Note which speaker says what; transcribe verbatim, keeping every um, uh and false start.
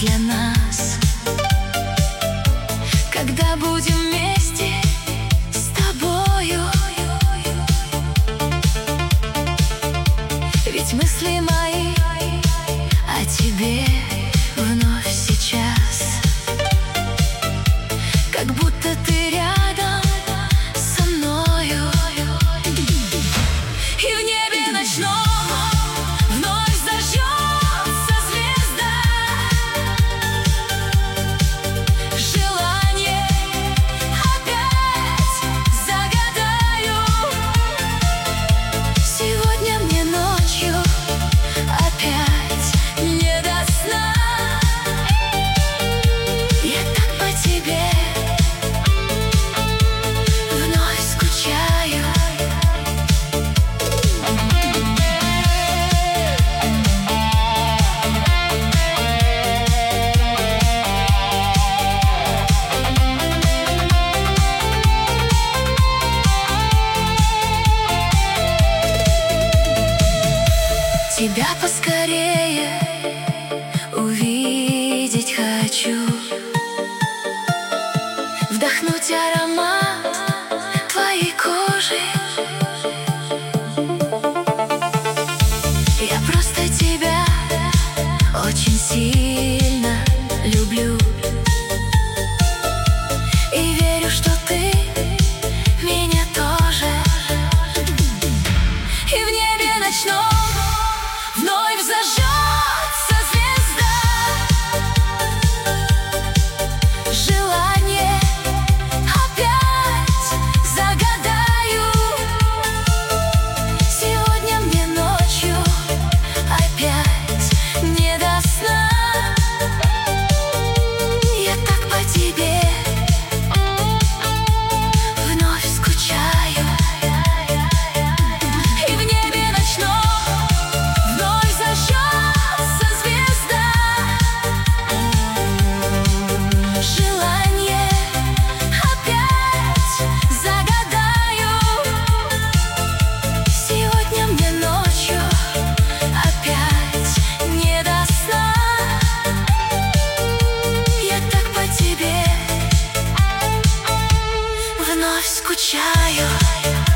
Speaker 1: для нас. Когда будем вместе с тобою, ведь мысли мои о тебе вновь сейчас, как будто ты рядом со мною. И в небе ночном вновь зажжется звезда. Желание опять загадаю. Сегодня мне ночью опять не до сна. Я так по тебе вновь скучаю. Тебя поскорее увидеть хочу, вдохнуть аромат твоей кожи. Я просто тебя очень сильно люблю и верю, что ты меня тоже. И в небе ночном вновь зажжется звезда. Желание опять загадаю. Сегодня мне ночью опять не до сна. Я так по тебе вновь скучаю. И в небе ночном вновь зажжется звезда. Желание опять загадаю. Сегодня мне ночью опять не до сна. Я так по тебе вновь скучаю.